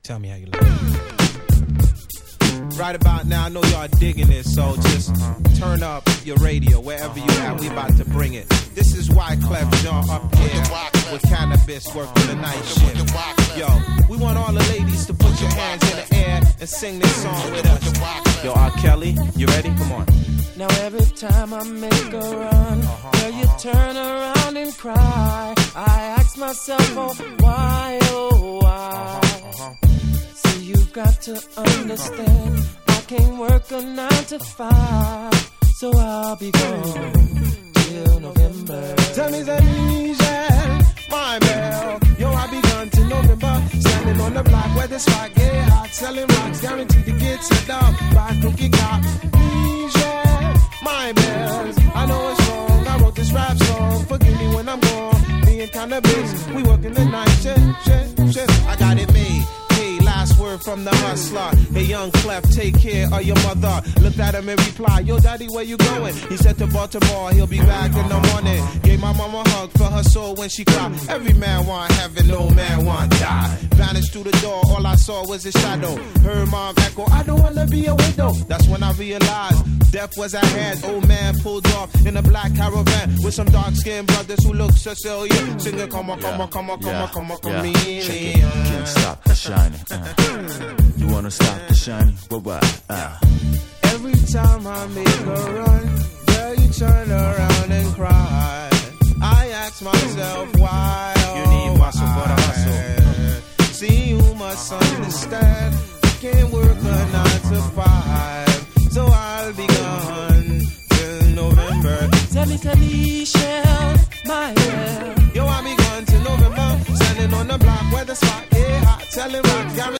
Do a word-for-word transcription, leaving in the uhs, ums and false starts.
Tell me how you like it. Right about now, I know y'all digging it, so just turn up your radio wherever you at. We about to bring it. This is Wyclef Jean up here with Cannabis working the night shift. Yo, we want all the ladies to put your hands in the air and sing this song with us. Yo, R. Kelly, you ready? Come on. Now every time I make a run, uh-huh, girl, you uh-huh. turn around and cry. I ask myself, oh, why, oh, why? Uh-huh, uh-huh. See, you've got to understand, I can't work a nine to five, so I'll be gone till November. Tell me that Michelle, my bell. Yo, I be gone till November. Standing on the block where the spot get hot, selling rocks, guaranteed to get set up by cookie cop. Michelle, my bells. I know it's wrong, I wrote this rap song. Forgive me when I'm gone. Me and Cannabis, we working the night shift, shift, shift. I got it made. Hey, last word from the hustler. Hey, young Clef, take care of your mother. Looked at him and replied, yo, daddy, where you going? He said to Baltimore, he'll be back in the morning. Gave my mama a hug for her soul when she cried. Every man want heaven, no man want die. Vanished through the door, all I saw was his shadow. Heard mom echo, I don't wanna be a widow. That's when I realized death was at hand. Old man pulled off in a black caravan with some dark-skinned brothers who look Sicilian. Singing, come on, come on, come on, come on, come on, come on. Can't stop the shining. Uh. You wanna stop the shining? What, what? Uh. Every time I make a run, girl, you turn around and cry. I ask myself why. You need muscle for the hustle. See, you must understand, I can't work a nine to five, so I'll be gone till November. Tell me, tell me, Michelle, my girl. Yo, I'll be gone till November. Standing on the block where the spot get hot, selling rocks.